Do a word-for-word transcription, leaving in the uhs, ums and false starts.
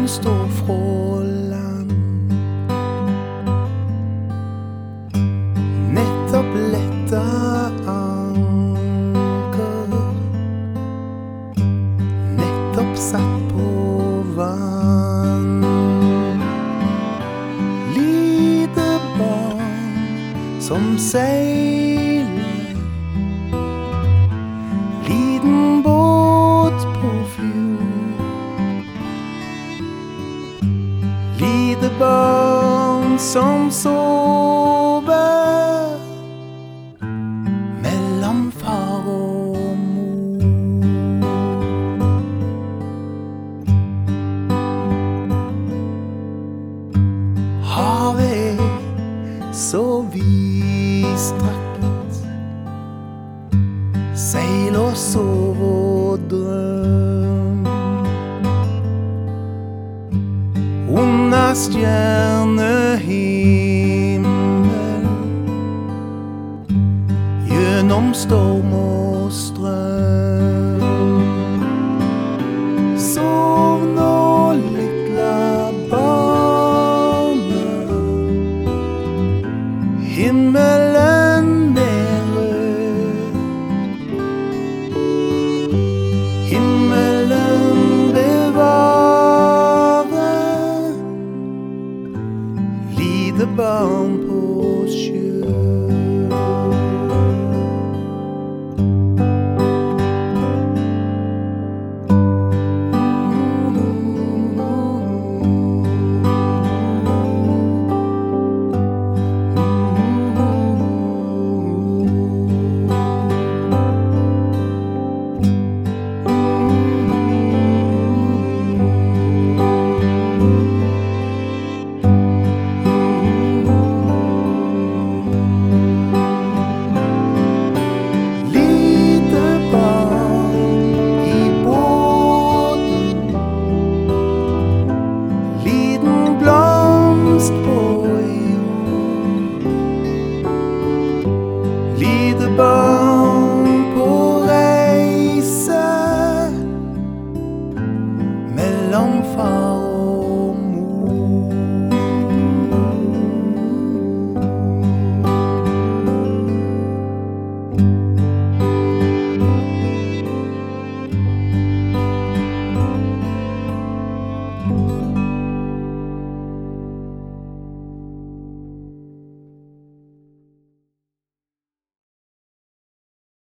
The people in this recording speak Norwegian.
står fra land. Nettopp letta anker, nettopp satt på vann. Lite barn som seiler, liten båt på fjord. Lite barn som sover mellom far og mor. Havet er så vidstrakt, seil og sov og drøm. Under stjernehimmel, gjennom storm og strøm. Sov nå, lille barnet, himmelen er rød. Himmelen bevare lite barn på sjø. Lite barn på reise mellom far